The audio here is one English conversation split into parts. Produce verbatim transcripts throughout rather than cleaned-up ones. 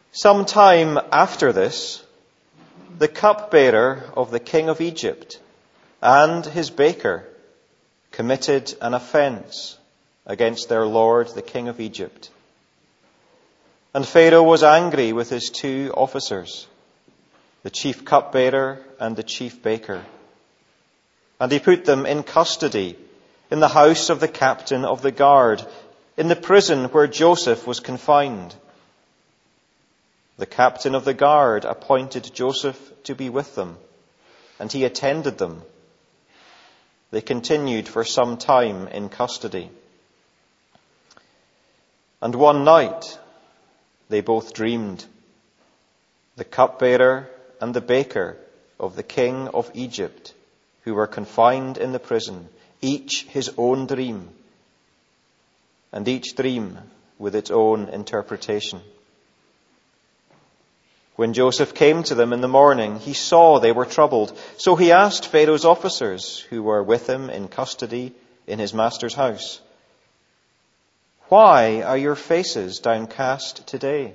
Some time after this, the cupbearer of the king of Egypt and his baker committed an offence against their lord, the king of Egypt. And Pharaoh was angry with his two officers, the chief cupbearer and the chief baker. And he put them in custody in the house of the captain of the guard, in the prison where Joseph was confined. The captain of the guard appointed Joseph to be with them, and he attended them. They continued for some time in custody. And one night they both dreamed, the cupbearer and the baker of the king of Egypt, who were confined in the prison, each his own dream, and each dream with its own interpretation. When Joseph came to them in the morning, he saw they were troubled. So he asked Pharaoh's officers, who were with him in custody in his master's house, "Why are your faces downcast today?"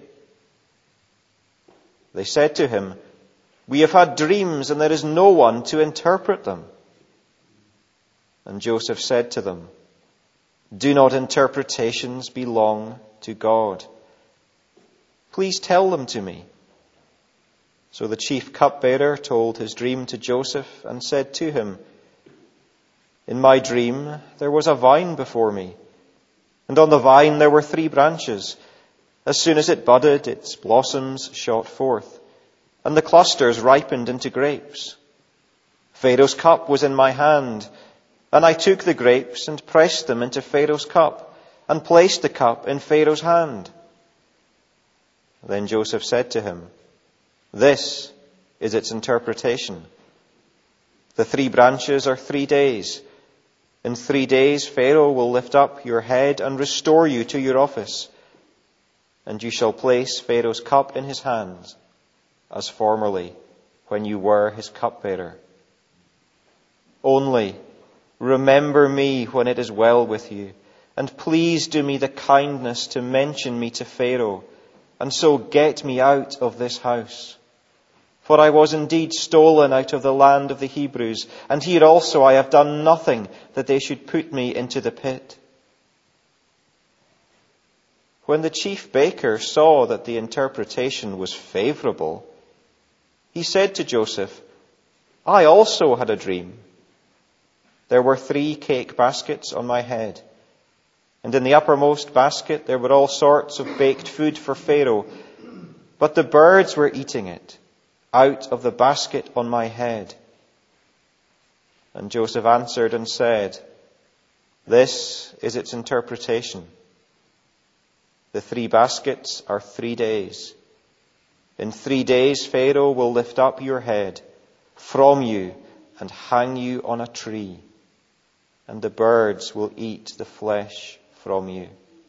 They said to him, "We have had dreams, and there is no one to interpret them." And Joseph said to them, "Do not interpretations belong to God? Please tell them to me." So the chief cupbearer told his dream to Joseph and said to him, "In my dream there was a vine before me, and on the vine there were three branches. As soon as it budded, its blossoms shot forth, and the clusters ripened into grapes. Pharaoh's cup was in my hand, and I took the grapes and pressed them into Pharaoh's cup, and placed the cup in Pharaoh's hand." Then Joseph said to him, "This is its interpretation. The three branches are three days. In three days Pharaoh will lift up your head and restore you to your office, and you shall place Pharaoh's cup in his hands, as formerly when you were his cupbearer. Only remember me when it is well with you, and please do me the kindness to mention me to Pharaoh, and so get me out of this house. For I was indeed stolen out of the land of the Hebrews, and here also I have done nothing that they should put me into the pit." When the chief baker saw that the interpretation was favorable, he said to Joseph, "I also had a dream. There were three cake baskets on my head, and in the uppermost basket there were all sorts of baked food for Pharaoh, but the birds were eating it out of the basket on my head." And Joseph answered and said, "This is its interpretation. The three baskets are three days. In three days Pharaoh will lift up your head from you and hang you on a tree, and the birds will eat the flesh from you."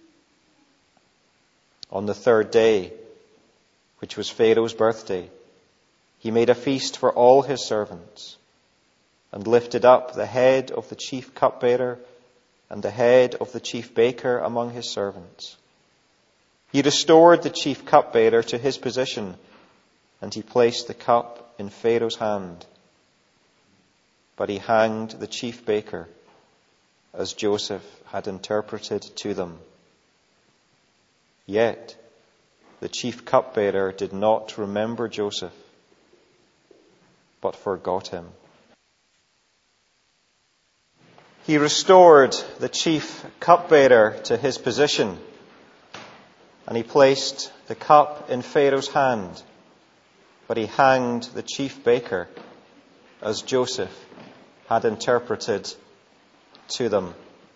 On the third day, which was Pharaoh's birthday, he made a feast for all his servants, and lifted up the head of the chief cupbearer and the head of the chief baker among his servants. He restored the chief cupbearer to his position, and he placed the cup in Pharaoh's hand. But he hanged the chief baker, as Joseph had interpreted to them. Yet the chief cupbearer did not remember Joseph, but forgot him. He restored the chief cupbearer to his position, and he placed the cup in Pharaoh's hand, but he hanged the chief baker, as Joseph had interpreted to them.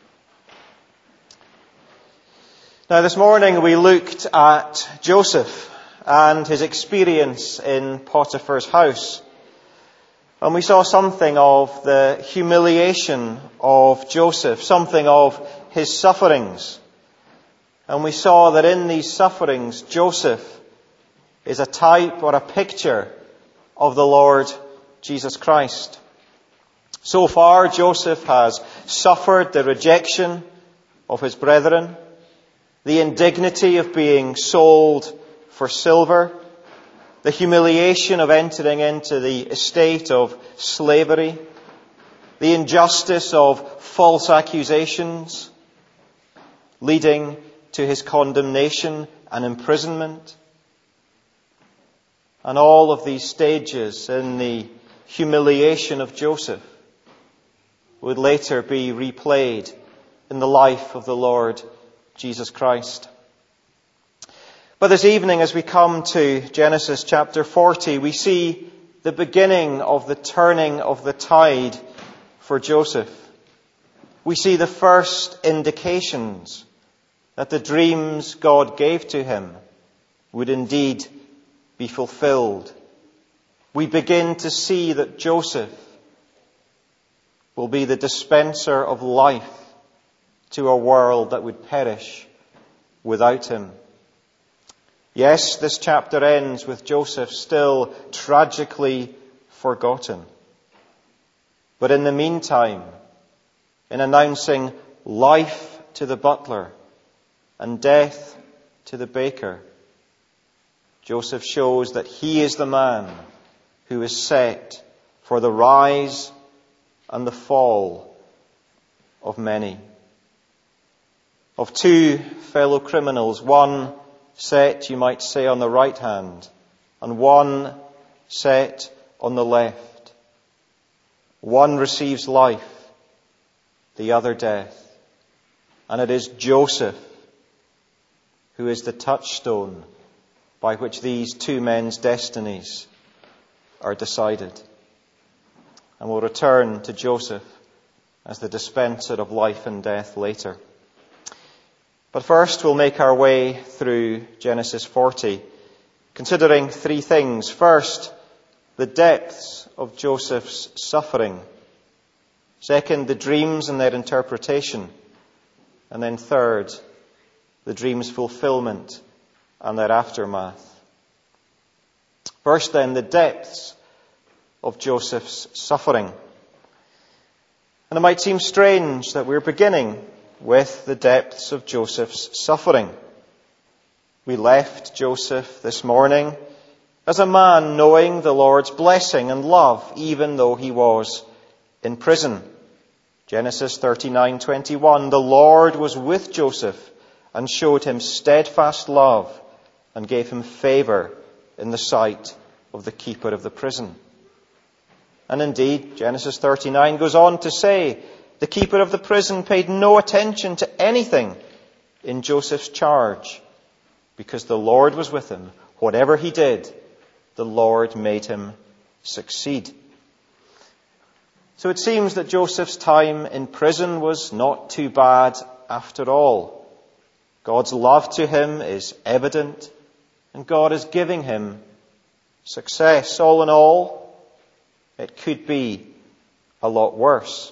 Now, this morning we looked at Joseph and his experience in Potiphar's house. And we saw something of the humiliation of Joseph, something of his sufferings. And we saw that in these sufferings, Joseph is a type or a picture of the Lord Jesus Christ. So far, Joseph has suffered the rejection of his brethren, the indignity of being sold for silver, the humiliation of entering into the estate of slavery, the injustice of false accusations, leading to his condemnation and imprisonment. And all of these stages in the humiliation of Joseph would later be replayed in the life of the Lord Jesus Christ. But this evening, as we come to Genesis chapter forty, we see the beginning of the turning of the tide for Joseph. We see the first indications that the dreams God gave to him would indeed be fulfilled. We begin to see that Joseph will be the dispenser of life to a world that would perish without him. Yes, this chapter ends with Joseph still tragically forgotten. But in the meantime, in announcing life to the butler and death to the baker, Joseph shows that he is the man who is set for the rise and the fall of many. Of two fellow criminals, one set, you might say, on the right hand, and one set on the left. One receives life, the other death. And it is Joseph who is the touchstone by which these two men's destinies are decided. And we'll return to Joseph as the dispenser of life and death later. But first we'll make our way through Genesis forty, considering three things. First, the depths of Joseph's suffering. Second, the dreams and their interpretation. And then third, the dream's fulfillment and their aftermath. First then, the depths of Joseph's suffering. And it might seem strange that we're beginning with the depths of Joseph's suffering. We left Joseph this morning as a man knowing the Lord's blessing and love, even though he was in prison. Genesis thirty-nine twenty-one, the Lord was with Joseph and showed him steadfast love and gave him favor in the sight of the keeper of the prison. And indeed, Genesis thirty-nine goes on to say, the keeper of the prison paid no attention to anything in Joseph's charge, because the Lord was with him. Whatever he did, the Lord made him succeed. So it seems that Joseph's time in prison was not too bad after all. God's love to him is evident, and God is giving him success. All in all, it could be a lot worse.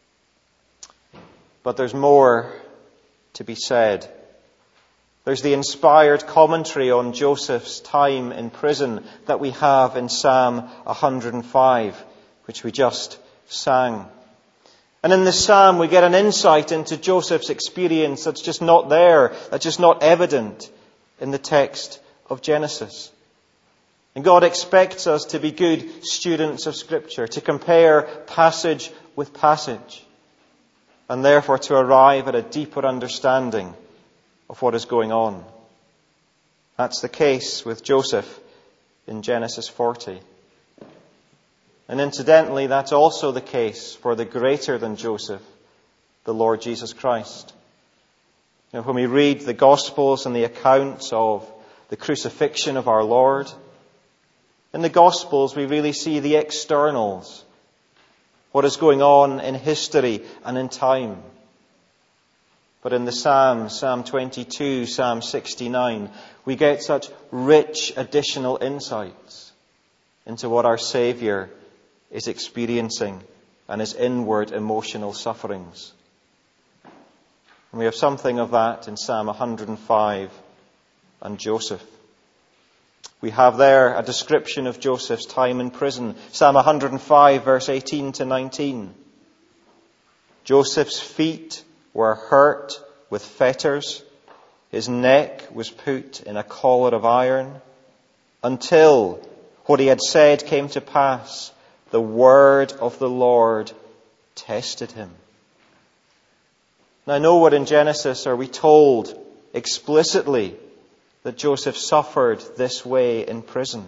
But there's more to be said. There's the inspired commentary on Joseph's time in prison that we have in Psalm one hundred five, which we just sang. And in this psalm we get an insight into Joseph's experience that's just not there, that's just not evident in the text of Genesis. And God expects us to be good students of Scripture, to compare passage with passage, and therefore to arrive at a deeper understanding of what is going on. That's the case with Joseph in Genesis forty. And incidentally, that's also the case for the greater than Joseph, the Lord Jesus Christ. You know, when we read the Gospels and the accounts of the crucifixion of our Lord, in the Gospels we really see the externals, what is going on in history and in time. But in the Psalms, Psalm twenty-two, Psalm sixty-nine, we get such rich additional insights into what our Saviour is experiencing and his inward emotional sufferings. And we have something of that in Psalm one hundred five and Joseph. We have there a description of Joseph's time in prison. Psalm one hundred five, verse eighteen to nineteen. Joseph's feet were hurt with fetters, His neck was put in a collar of iron, until what he had said came to pass. The word of the Lord tested him. Now, nowhere in Genesis are we told explicitly that Joseph suffered this way in prison.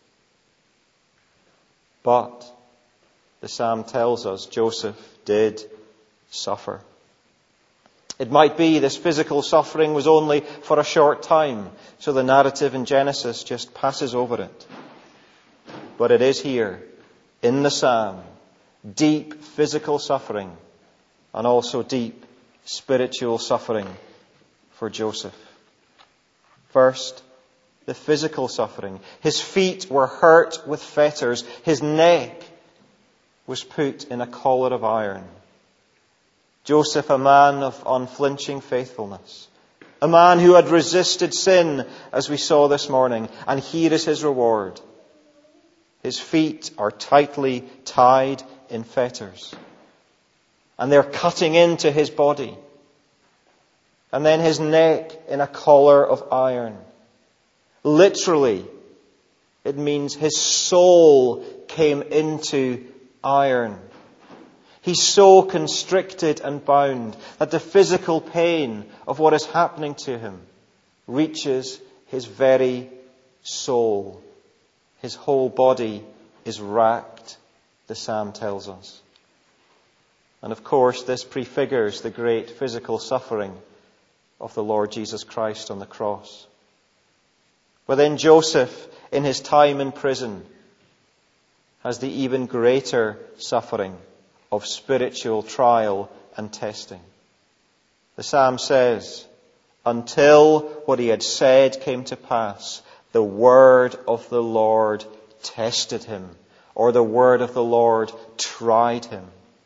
But the psalm tells us Joseph did suffer. It might be this physical suffering was only for a short time, so the narrative in Genesis just passes over it. But it is here, in the psalm, deep physical suffering and also deep spiritual suffering for Joseph. First, the physical suffering. His feet were hurt with fetters. His neck was put in a collar of iron. Joseph, a man of unflinching faithfulness, a man who had resisted sin, as we saw this morning, and here is his reward. His feet are tightly tied in fetters, and they're cutting into his body. And then his neck in a collar of iron. Literally, it means his soul came into iron. He's so constricted and bound that the physical pain of what is happening to him reaches his very soul. His whole body is racked, the psalm tells us. And of course, this prefigures the great physical suffering of the Lord Jesus Christ on the cross. But then Joseph, in his time in prison, has the even greater suffering of spiritual trial and testing. The psalm says, until what he had said came to pass, the word of the Lord tested him, or the word of the Lord tried him.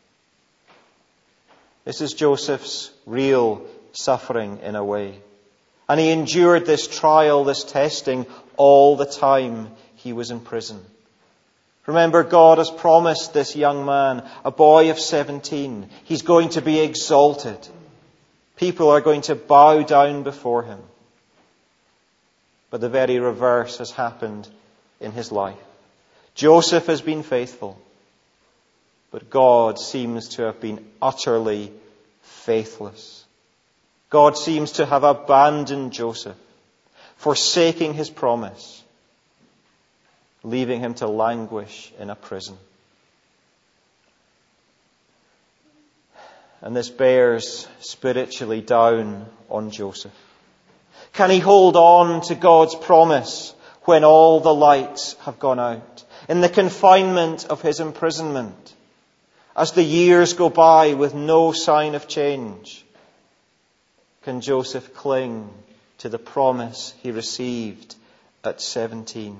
This is Joseph's real suffering in a way. And he endured this trial, this testing, all the time he was in prison. Remember, God has promised this young man, a boy of seventeen, he's going to be exalted. People are going to bow down before him. But the very reverse has happened in his life. Joseph has been faithful, but God seems to have been utterly faithless. God seems to have abandoned Joseph, forsaking his promise, leaving him to languish in a prison. And this bears spiritually down on Joseph. Can he hold on to God's promise when all the lights have gone out? In the confinement of his imprisonment, as the years go by with no sign of change, can Joseph cling to the promise he received at seventeen?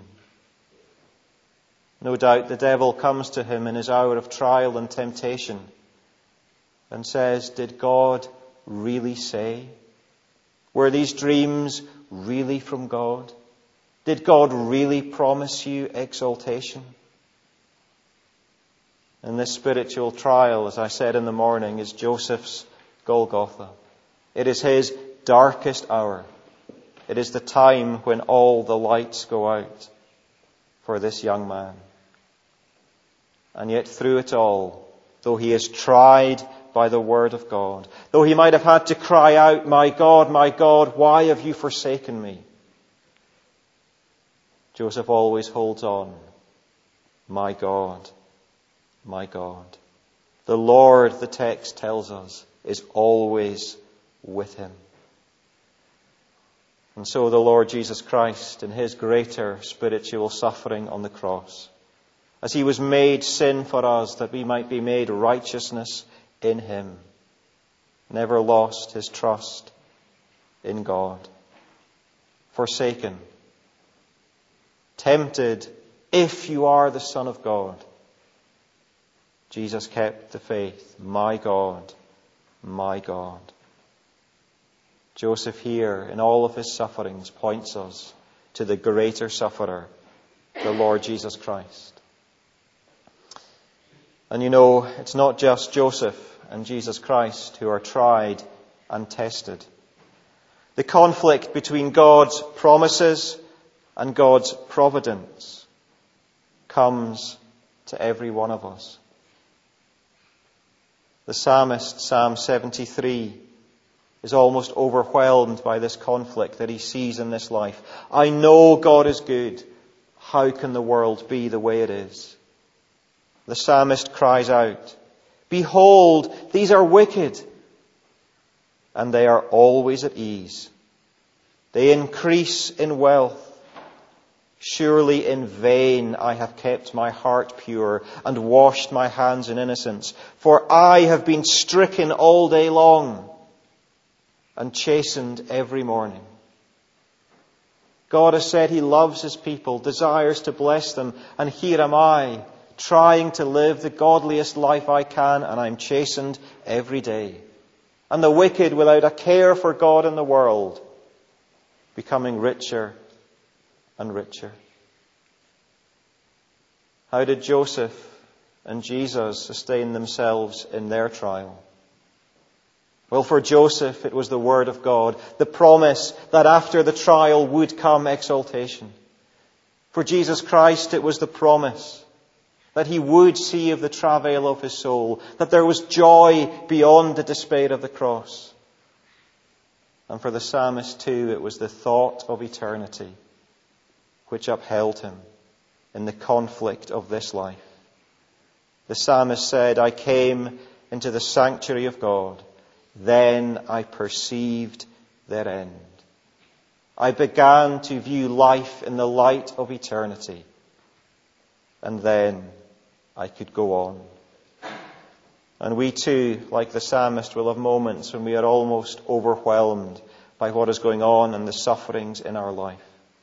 No doubt the devil comes to him in his hour of trial and temptation and says, did God really say? Were these dreams really from God? Did God really promise you exaltation? And this spiritual trial, as I said in the morning, is Joseph's Golgotha. It is his darkest hour. It is the time when all the lights go out for this young man. And yet through it all, though he is tried by the word of God, though he might have had to cry out, my God, my God, why have you forsaken me? Joseph always holds on. My God, my God. The Lord, the text tells us, is always with him. And so the Lord Jesus Christ, in his greater spiritual suffering on the cross, as he was made sin for us that we might be made righteousness in him, never lost his trust in God. Forsaken, tempted, if you are the Son of God, Jesus kept the faith. My God, my God. Joseph here, in all of his sufferings, points us to the greater sufferer, the Lord Jesus Christ. And you know, it's not just Joseph and Jesus Christ who are tried and tested. The conflict between God's promises and God's providence comes to every one of us. The psalmist, Psalm seventy-three, is almost overwhelmed by this conflict that he sees in this life. I know God is good. How can the world be the way it is? The psalmist cries out, behold, these are wicked, and they are always at ease. They increase in wealth. Surely in vain I have kept my heart pure and washed my hands in innocence. For I have been stricken all day long and chastened every morning. God has said he loves his people, desires to bless them, and here am I, trying to live the godliest life I can, and I'm chastened every day. And the wicked, without a care for God and the world, becoming richer and richer. How did Joseph and Jesus sustain themselves in their trial? Well, for Joseph, it was the word of God, the promise that after the trial would come exaltation. For Jesus Christ, it was the promise that he would see of the travail of his soul, that there was joy beyond the despair of the cross. And for the psalmist too, it was the thought of eternity which upheld him in the conflict of this life. The psalmist said, I came into the sanctuary of God. Then I perceived their end. I began to view life in the light of eternity. And then I could go on. And we too, like the psalmist, will have moments when we are almost overwhelmed by what is going on and the sufferings in our life.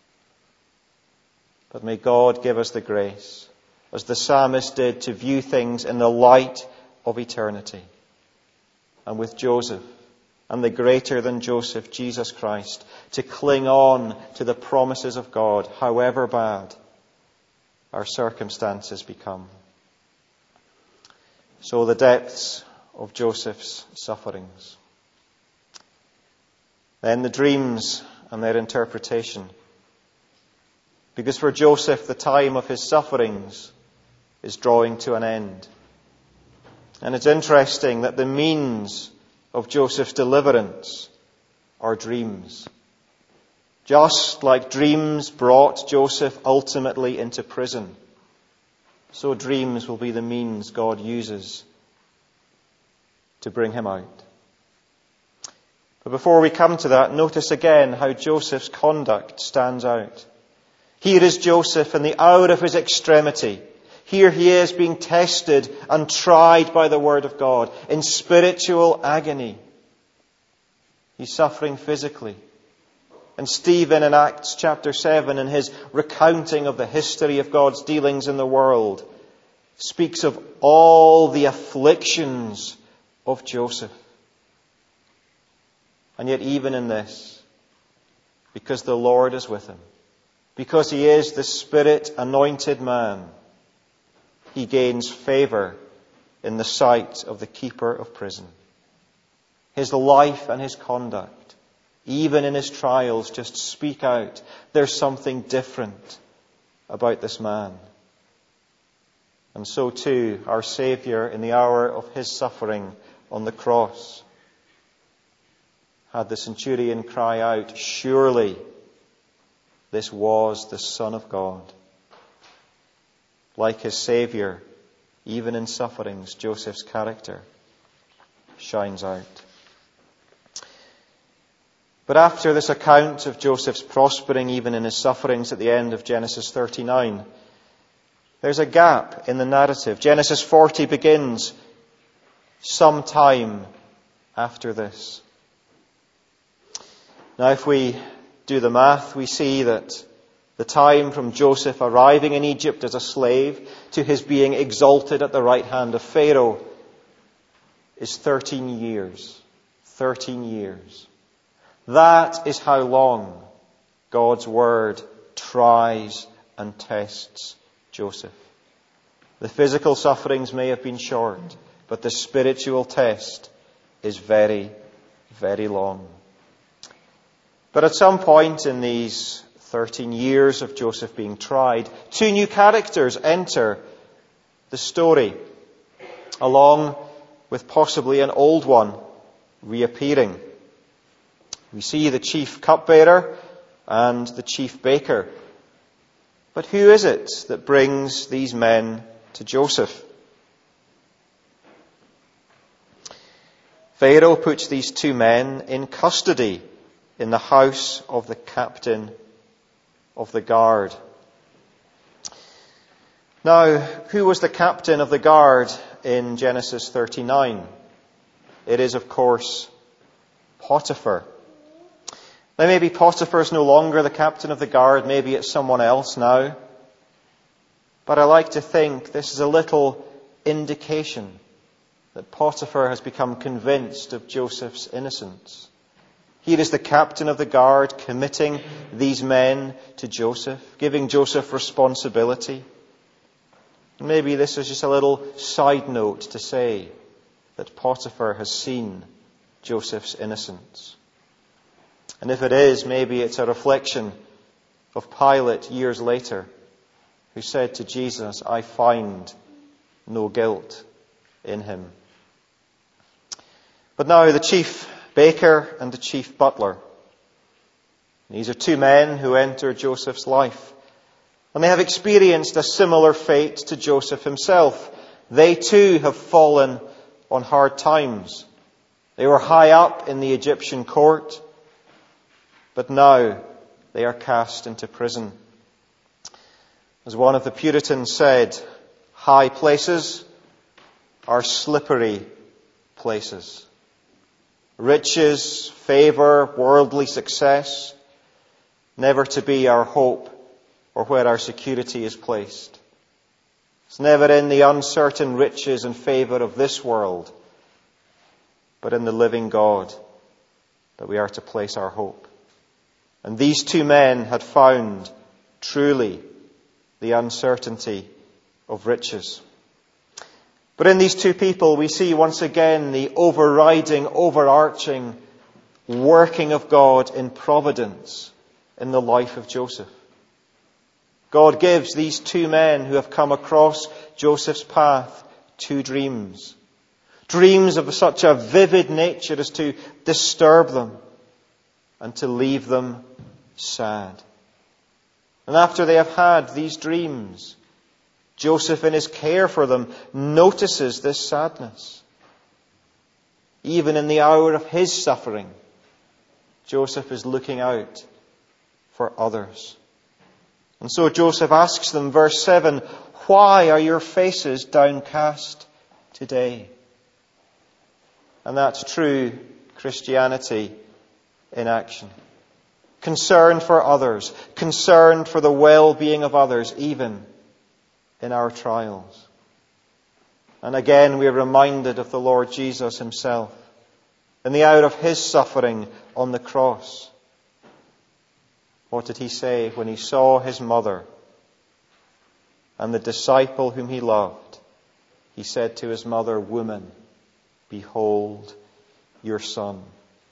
But may God give us the grace, as the psalmist did, to view things in the light of eternity. And with Joseph and the greater than Joseph, Jesus Christ, to cling on to the promises of God, however bad our circumstances become. So the depths of Joseph's sufferings. Then the dreams and their interpretation. Because for Joseph, the time of his sufferings is drawing to an end. And it's interesting that the means of Joseph's deliverance are dreams. Just like dreams brought Joseph ultimately into prison, so dreams will be the means God uses to bring him out. But before we come to that, notice again how Joseph's conduct stands out. Here is Joseph in the hour of his extremity. Here he is being tested and tried by the word of God in spiritual agony. He's suffering physically. And Stephen in Acts chapter seven, in his recounting of the history of God's dealings in the world, speaks of all the afflictions of Joseph. And yet even in this, because the Lord is with him, because he is the Spirit-anointed man, he gains favour in the sight of the keeper of prison. His life and his conduct, even in his trials, just speak out. There's something different about this man. And so too, our Saviour, in the hour of his suffering on the cross, had the centurion cry out, surely this was the Son of God. Like his Saviour, even in sufferings, Joseph's character shines out. But after this account of Joseph's prospering even in his sufferings at the end of Genesis thirty-nine, there's a gap in the narrative. Genesis forty begins some time after this. Now, if we do the math, we see that the time from Joseph arriving in Egypt as a slave to his being exalted at the right hand of Pharaoh is thirteen years. Thirteen years. That is how long God's word tries and tests Joseph. The physical sufferings may have been short, but the spiritual test is very, very long. But at some point in these thirteen years of Joseph being tried, two new characters enter the story, along with possibly an old one reappearing. We see the chief cupbearer and the chief baker. But who is it that brings these men to Joseph? Pharaoh puts these two men in custody in the house of the captain of the guard. Now, who was the captain of the guard in Genesis thirty-nine? It is, of course, Potiphar. Now, maybe Potiphar is no longer the captain of the guard. Maybe it's someone else now. But I like to think this is a little indication that Potiphar has become convinced of Joseph's innocence. Here is the captain of the guard committing these men to Joseph, giving Joseph responsibility. Maybe this is just a little side note to say that Potiphar has seen Joseph's innocence. And if it is, maybe it's a reflection of Pilate years later, who said to Jesus, I find no guilt in him. But now the chief baker and the chief butler. These are two men who enter Joseph's life. And they have experienced a similar fate to Joseph himself. They too have fallen on hard times. They were high up in the Egyptian court, but now they are cast into prison. As one of the Puritans said, high places are slippery places. Riches, favour, worldly success, never to be our hope or where our security is placed. It's never in the uncertain riches and favour of this world, but in the living God that we are to place our hope. And these two men had found truly the uncertainty of riches. But in these two people we see once again the overriding, overarching working of God in providence in the life of Joseph. God gives these two men who have come across Joseph's path two dreams. Dreams of such a vivid nature as to disturb them and to leave them sad. And after they have had these dreams, Joseph, in his care for them, notices this sadness. Even in the hour of his suffering, Joseph is looking out for others. And so Joseph asks them, verse seven, why are your faces downcast today? And that's true Christianity in action. Concerned for others, concerned for the well-being of others, even in our trials. And again we are reminded of the Lord Jesus himself in the hour of his suffering on the cross. What did he say when he saw his mother and the disciple whom he loved? He said to his mother, woman, behold your son.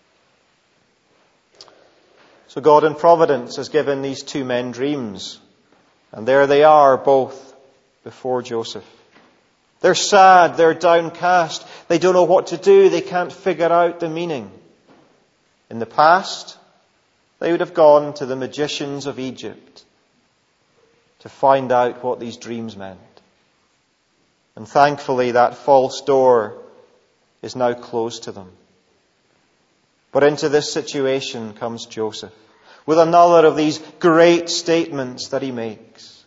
So God in providence has given these two men dreams. And there they are, both before Joseph. They're sad, they're downcast, they don't know what to do, they can't figure out the meaning. In the past, they would have gone to the magicians of Egypt to find out what these dreams meant. And thankfully that false door is now closed to them. But into this situation comes Joseph with another of these great statements that he makes.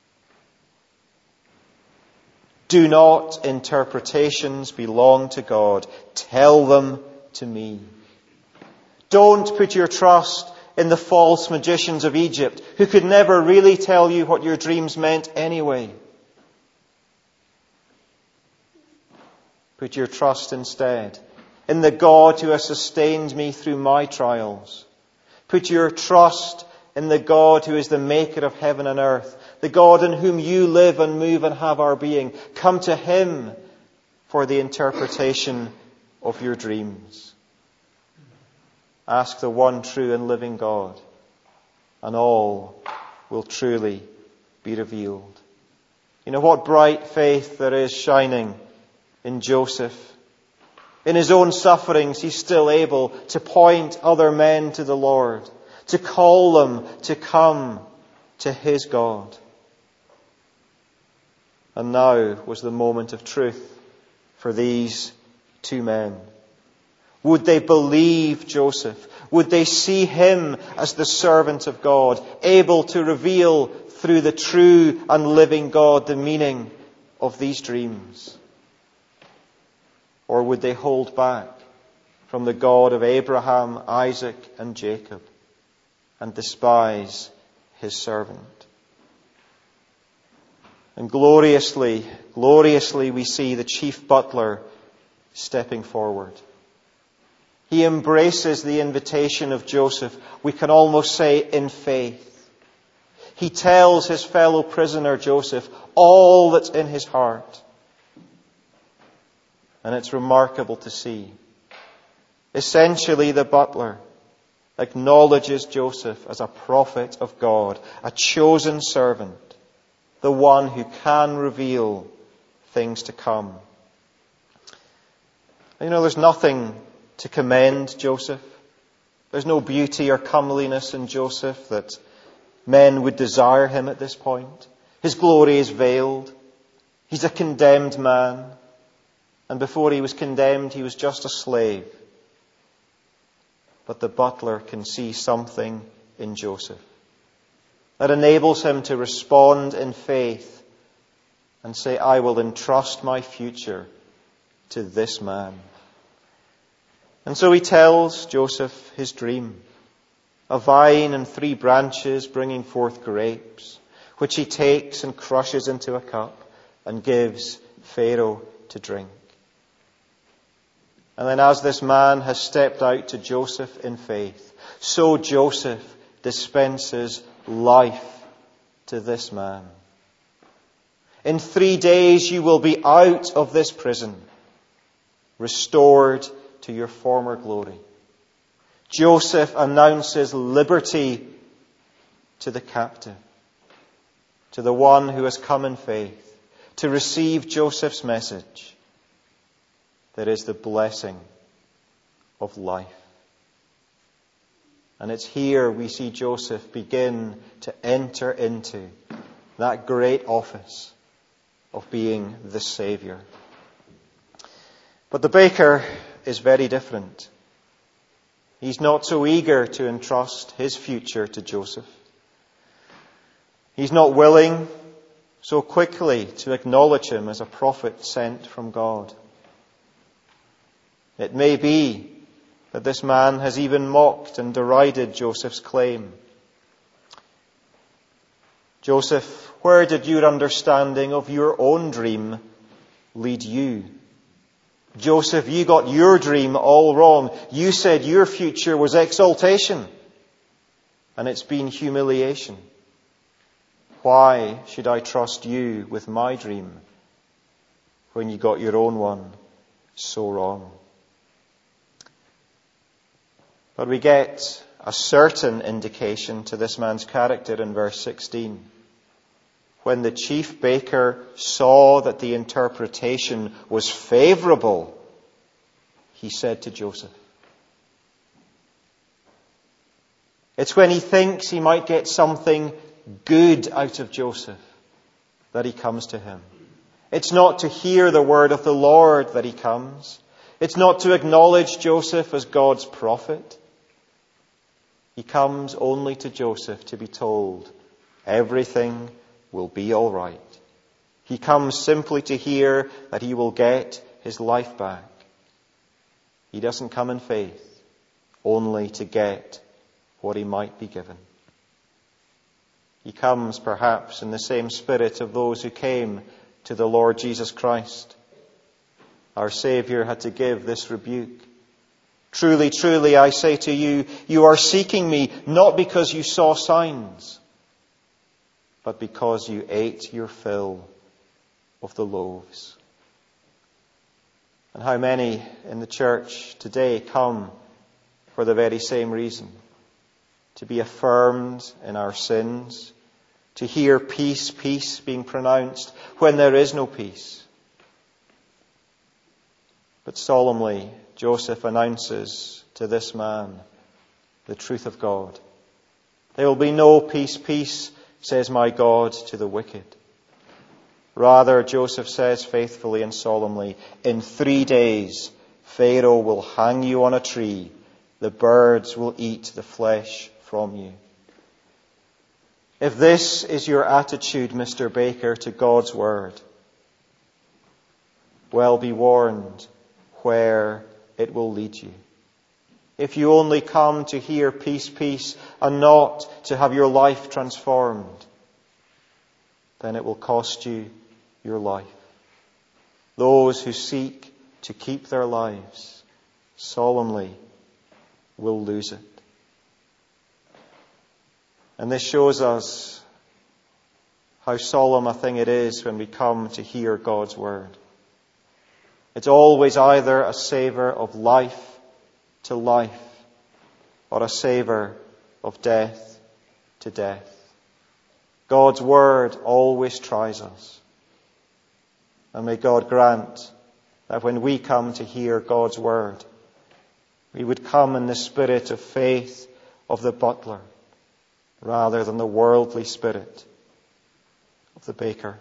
Do not interpretations belong to God? Tell them to me. Don't put your trust in the false magicians of Egypt who could never really tell you what your dreams meant anyway. Put your trust instead in the God who has sustained me through my trials. Put your trust in the God who is the maker of heaven and earth, the God in whom you live and move and have our being. Come to him for the interpretation of your dreams. ask the one true and living God, and all will truly be revealed. You know what bright faith there is shining in Joseph. In his own sufferings, he's still able to point other men to the Lord, to call them to come to his God. And now was the moment of truth for these two men. Would they believe Joseph? Would they see him as the servant of God, able to reveal through the true and living God the meaning of these dreams? Or would they hold back from the God of Abraham, Isaac, and Jacob and despise his servant? And gloriously, gloriously we see the chief butler stepping forward. He embraces the invitation of Joseph, we can almost say in faith. He tells his fellow prisoner Joseph all that's in his heart. And it's remarkable to see. Essentially, the butler acknowledges Joseph as a prophet of God, a chosen servant, the one who can reveal things to come. You know, there's nothing to commend Joseph. There's no beauty or comeliness in Joseph that men would desire him at this point. His glory is veiled. He's a condemned man. And before he was condemned, he was just a slave. But the butler can see something in Joseph that enables him to respond in faith and say, I will entrust my future to this man. And so he tells Joseph his dream. A vine and three branches bringing forth grapes, which he takes and crushes into a cup and gives Pharaoh to drink. And then as this man has stepped out to Joseph in faith, so Joseph dispenses life to this man. In three days you will be out of this prison, restored to your former glory. Joseph announces liberty to the captive, to the one who has come in faith, to receive Joseph's message. There is the blessing of life. And it's here we see Joseph begin to enter into that great office of being the Saviour. But the baker is very different. He's not so eager to entrust his future to Joseph. He's not willing so quickly to acknowledge him as a prophet sent from God. It may be that this man has even mocked and derided Joseph's claim. Joseph, where did your understanding of your own dream lead you? Joseph, you got your dream all wrong. You said your future was exaltation, and it's been humiliation. Why should I trust you with my dream when you got your own one so wrong? But we get a certain indication to this man's character in verse sixteen. When the chief baker saw that the interpretation was favorable, he said to Joseph. It's when he thinks he might get something good out of Joseph that he comes to him. It's not to hear the word of the Lord that he comes. It's not to acknowledge Joseph as God's prophet. He comes only to Joseph to be told everything will be all right. He comes simply to hear that he will get his life back. He doesn't come in faith, only to get what he might be given. He comes perhaps in the same spirit of those who came to the Lord Jesus Christ. Our Saviour had to give this rebuke. Truly, truly, I say to you, you are seeking me not because you saw signs, but because you ate your fill of the loaves. And how many in the church today come for the very same reason. To be affirmed in our sins. To hear peace, peace being pronounced when there is no peace. But solemnly, Joseph announces to this man the truth of God. There will be no peace, peace, says my God, to the wicked. Rather, Joseph says faithfully and solemnly, in three days Pharaoh will hang you on a tree. The birds will eat the flesh from you. If this is your attitude, Mister Baker, to God's word, well, be warned where it will lead you. If you only come to hear peace, peace, and not to have your life transformed, then it will cost you your life. Those who seek to keep their lives solemnly will lose it. And this shows us how solemn a thing it is when we come to hear God's word. It's always either a savour of life to life or a savour of death to death. God's word always tries us. And may God grant that when we come to hear God's word, we would come in the spirit of faith of the butler rather than the worldly spirit of the baker.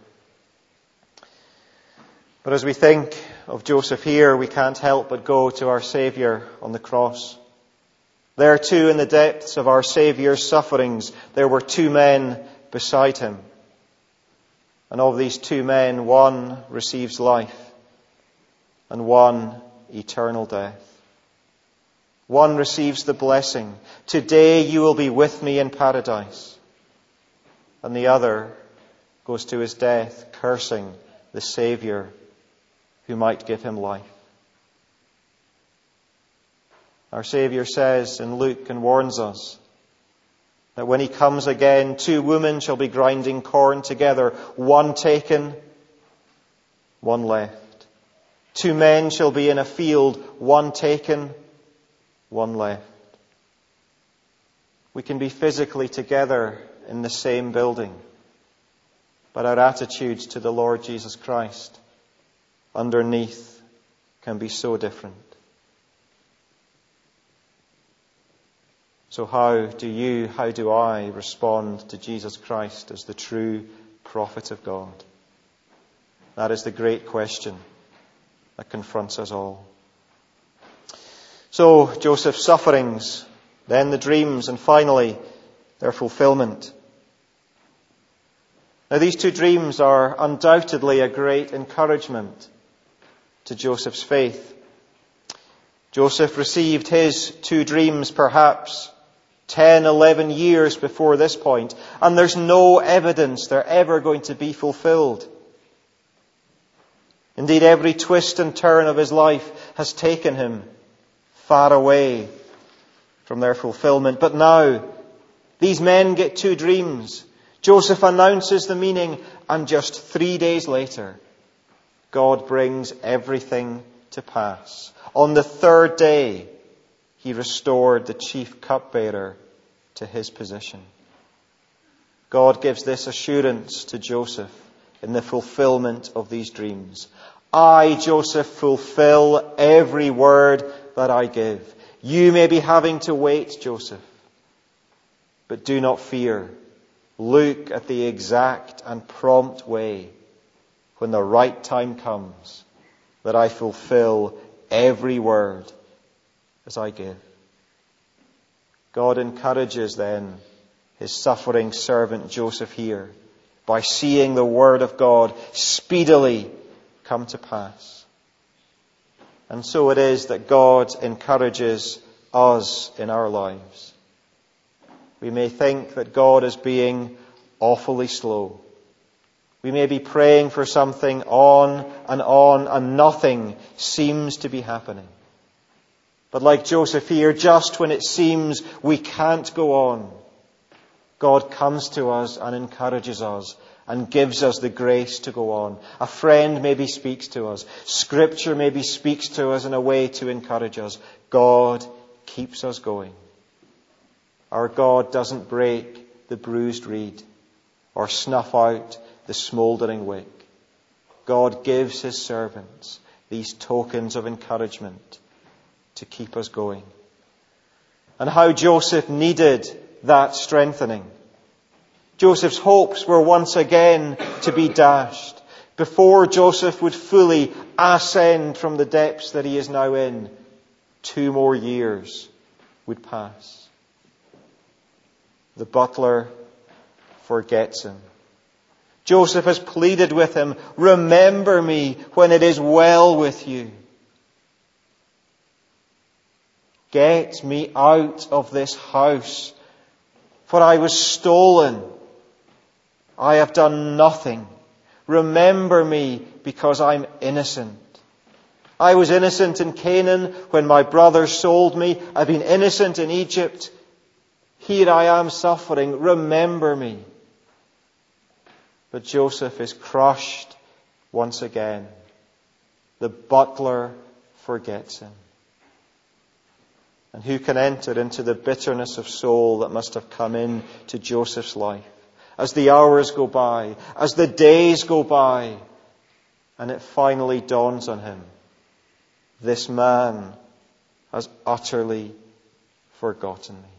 But as we think of Joseph here, we can't help but go to our Saviour on the cross. There too, in the depths of our Saviour's sufferings, there were two men beside him. And of these two men, one receives life and one eternal death. One receives the blessing, today you will be with me in paradise. And the other goes to his death, cursing the Saviour who might give him life. Our Saviour says in Luke and warns us that when he comes again, two women shall be grinding corn together, one taken, one left. Two men shall be in a field, one taken, one left. We can be physically together in the same building, but our attitudes to the Lord Jesus Christ underneath can be so different. So how do you, how do I respond to Jesus Christ as the true prophet of God? That is the great question that confronts us all. So, Joseph's sufferings, then the dreams, and finally, their fulfillment. Now, these two dreams are undoubtedly a great encouragement to Joseph's faith. Joseph received his two dreams perhaps ten, eleven years before this point, and there's no evidence they're ever going to be fulfilled. Indeed, every twist and turn of his life has taken him far away from their fulfillment. But now, these men get two dreams. Joseph announces the meaning, and just three days later, God brings everything to pass. On the third day, he restored the chief cupbearer to his position. God gives this assurance to Joseph in the fulfillment of these dreams. I, Joseph, fulfill every word that I give. You may be having to wait, Joseph, but do not fear. Look at the exact and prompt way when the right time comes that I fulfill every word as I give. God encourages then his suffering servant Joseph here by seeing the word of God speedily come to pass. And so it is that God encourages us in our lives. We may think that God is being awfully slow. We may be praying for something on and on, and nothing seems to be happening. But like Joseph here, just when it seems we can't go on, God comes to us and encourages us and gives us the grace to go on. A friend maybe speaks to us. Scripture maybe speaks to us in a way to encourage us. God keeps us going. Our God doesn't break the bruised reed or snuff out the smouldering wick. God gives his servants these tokens of encouragement to keep us going. And how Joseph needed that strengthening. Joseph's hopes were once again to be dashed. Before Joseph would fully ascend from the depths that he is now in, two more years would pass. The butler forgets him. Joseph has pleaded with him, remember me when it is well with you. Get me out of this house, for I was stolen. I have done nothing. Remember me because I'm innocent. I was innocent in Canaan when my brothers sold me. I've been innocent in Egypt. Here I am suffering. Remember me. But Joseph is crushed once again. The butler forgets him. And who can enter into the bitterness of soul that must have come into Joseph's life as the hours go by, as the days go by, and it finally dawns on him, this man has utterly forgotten me.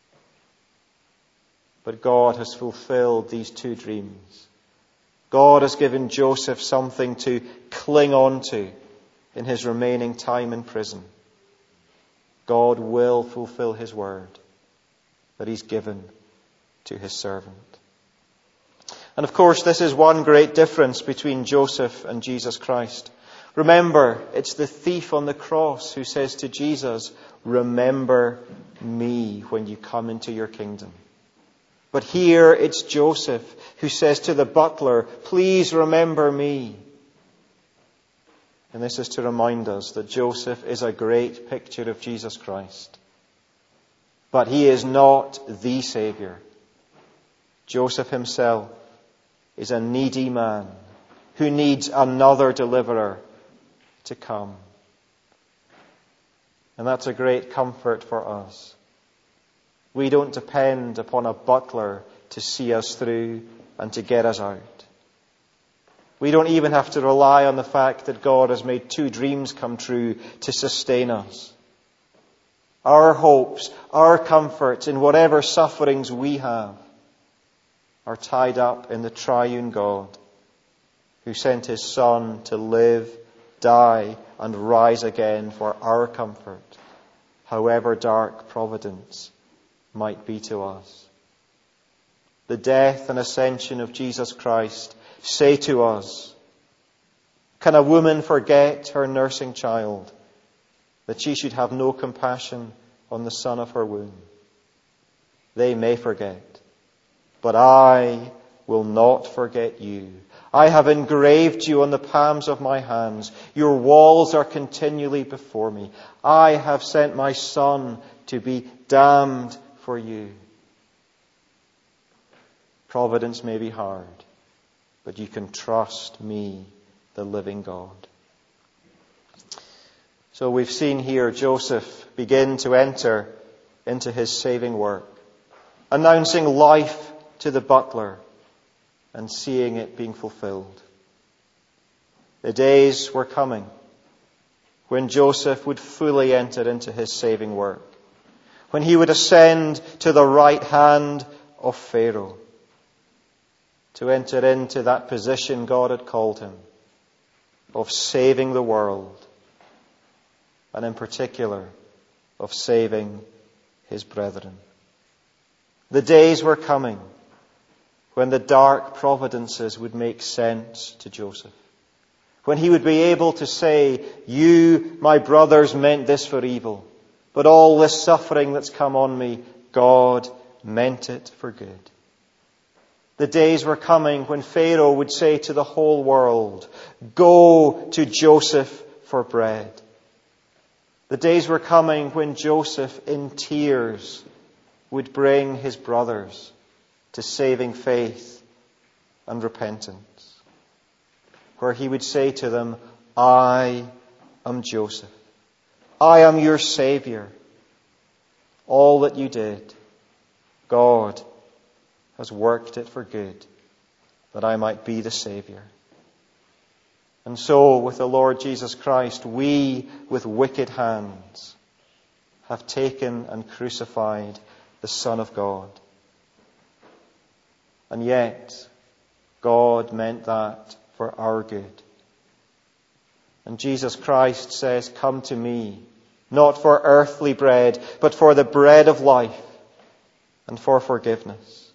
But God has fulfilled these two dreams. God has given Joseph something to cling on to in his remaining time in prison. God will fulfill his word that he's given to his servant. And of course, this is one great difference between Joseph and Jesus Christ. Remember, it's the thief on the cross who says to Jesus, remember me when you come into your kingdom. But here it's Joseph who says to the butler, please remember me. And this is to remind us that Joseph is a great picture of Jesus Christ. But he is not the Saviour. Joseph himself is a needy man who needs another deliverer to come. And that's a great comfort for us. We don't depend upon a butler to see us through and to get us out. We don't even have to rely on the fact that God has made two dreams come true to sustain us. Our hopes, our comforts in whatever sufferings we have are tied up in the triune God who sent his Son to live, die, and rise again for our comfort, however dark providence might be to us. The death and ascension of Jesus Christ say to us, can a woman forget her nursing child, that she should have no compassion on the son of her womb? They may forget, but I will not forget you. I have engraved you on the palms of my hands. Your walls are continually before me. I have sent my Son to be damned for you. Providence may be hard, but you can trust me, the living God. So we've seen here Joseph begin to enter into his saving work, announcing life to the butler and seeing it being fulfilled. The days were coming when Joseph would fully enter into his saving work, when he would ascend to the right hand of Pharaoh, to enter into that position God had called him of saving the world, and in particular of saving his brethren. The days were coming when the dark providences would make sense to Joseph, when he would be able to say, you, my brothers, meant this for evil, but all this suffering that's come on me, God meant it for good. The days were coming when Pharaoh would say to the whole world, go to Joseph for bread. The days were coming when Joseph, in tears, would bring his brothers to saving faith and repentance, where he would say to them, I am Joseph. I am your Saviour. all that you did, God has worked it for good, that I might be the Saviour. And so, with the Lord Jesus Christ, we, with wicked hands, have taken and crucified the Son of God. And yet, God meant that for our good. And Jesus Christ says, come to me, not for earthly bread, but for the bread of life and for forgiveness.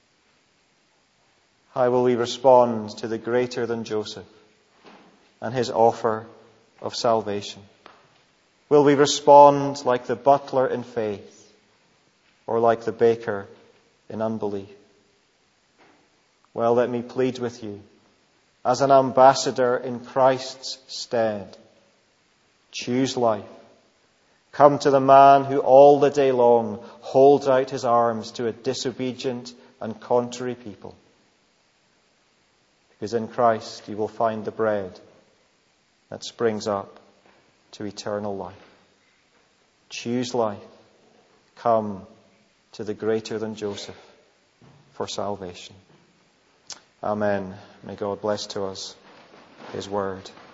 How will we respond to the greater than Joseph and his offer of salvation? Will we respond like the butler in faith or like the baker in unbelief? Well, let me plead with you as an ambassador in Christ's stead. Choose life. Come to the man who all the day long holds out his arms to a disobedient and contrary people. Because in Christ you will find the bread that springs up to eternal life. Choose life. Come to the greater than Joseph for salvation. Amen. May God bless to us His word.